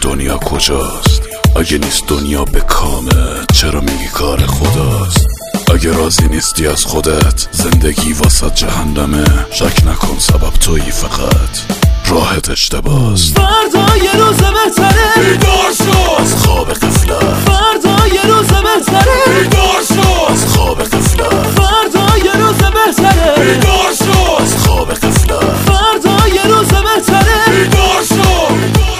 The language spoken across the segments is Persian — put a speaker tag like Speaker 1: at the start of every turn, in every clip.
Speaker 1: دنیا کجاست؟ اگه نیست دنیا به کامه چرا میگی کار خداست؟ اگه راضی نیستی از خودت زندگی واسه جهنمه، شک نکن سبب تویی، فقط راحت اشتباست.
Speaker 2: فردا یه روز بهتره،
Speaker 1: بیدار شو از خواب غفلت.
Speaker 2: فردا یه روز بهتره،
Speaker 1: بیدار شو از خواب غفلت.
Speaker 2: فردا یه روز بهتره،
Speaker 1: بیدار شو از خواب غفلت.
Speaker 2: فردا یه روز بهتره،
Speaker 1: بیدار شو.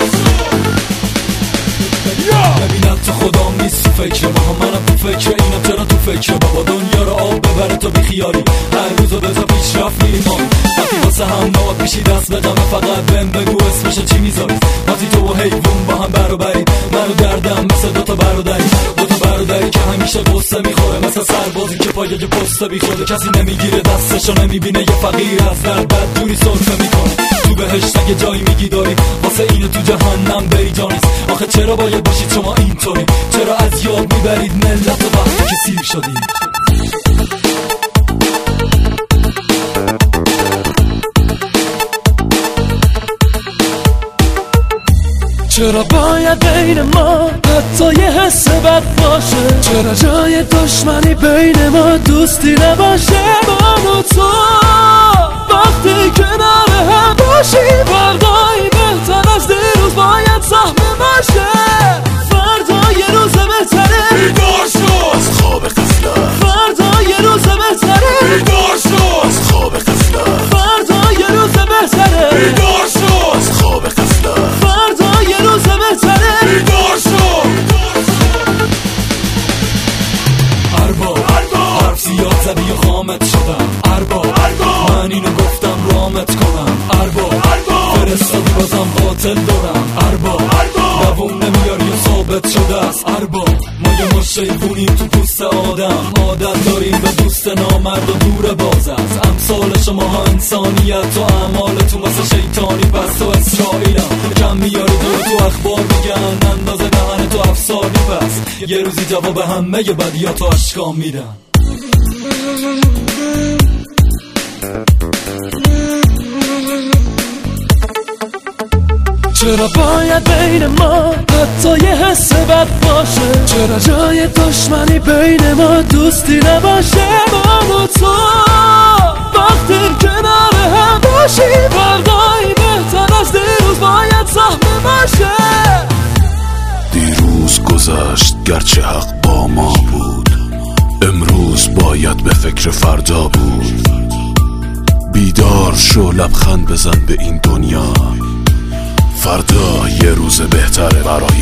Speaker 3: ببینم تو خودم نیست تو فکر ما، منم تو فکر اینم، چرا تو فکر بابا دنیا رو آب ببره تو بیخیالی، هر روز و دوتا پیشرفت میریم ما، وقتی واسه هم نواد میشی دست به قمه، فقط بهم بگو اسمشو چی میذاری، وقتی تو و حیوون با هم برابری، منو دردم مثل دوتا برادری که همیشه قصه میخوره، مثل سربازی که پایه پسته بیخوره، کسی نمیگیره دستشو نمیبینه، یه فقیر از درد بدجوری سرفه میکنه، تو بهشت اگه جایی میگی داری، واسه اینه تو جهنم بری جانیست، آخه چرا باید باشید شما اینطوری؟ چرا از یاد میبرید ملت و وقتی که سیر شدید؟
Speaker 2: چرا باید بین ما حتی یه حس بد باشه؟ چرا جای دشمنی بین ما دوستی نباشه؟ من و تو وقتی کنار هم باشیم، فردایی بهتر از دیروز باید سهم باشه. فردا یه روز بهتره،
Speaker 1: بیدار شو از خواب غفلت.
Speaker 2: فردا یه روز بهتره،
Speaker 1: بیدار شو از خواب غفلت.
Speaker 2: فردا یه روز بهتره،
Speaker 1: بیدار شو از خواب غفلت.
Speaker 2: فردا یه روز بهتره،
Speaker 1: بیدار شو.
Speaker 3: ارباب حرف زیاد زدی و خامت شدم، ارباب من اینو گفتم رامت کنم، ارباب فرستادی بازم قاتل دارم، ارباب دووم نمیاری و ثابت شده است، ارباب ما یه مشیبونیم تو پوست آدم، عادت داریم به دوست نامرد و دور باز است، امثال شما ها انسانیت و اعمالتون مثل شیطانی، پس تو اسرائیلم کم میاری دور تو اخبار میگن، اندازه دهن تو افسانی، پس یه روزی جواب همه ی بدیاتو اشکام میدن.
Speaker 2: چرا باید بین ما حتی یه حس بد باشه؟ چرا جای دشمنی بین ما دوستی نباشه؟ من و تو وقتی کنار هم باشیم، فردایی بهتر از دیروز باید سهم باشه.
Speaker 1: دیروز گذشت گرچه حق با ما بود، امروز باید به فکر فردا بود. بیدار شو لبخند بزن به این دنیا، فردا یه روز بهتره برای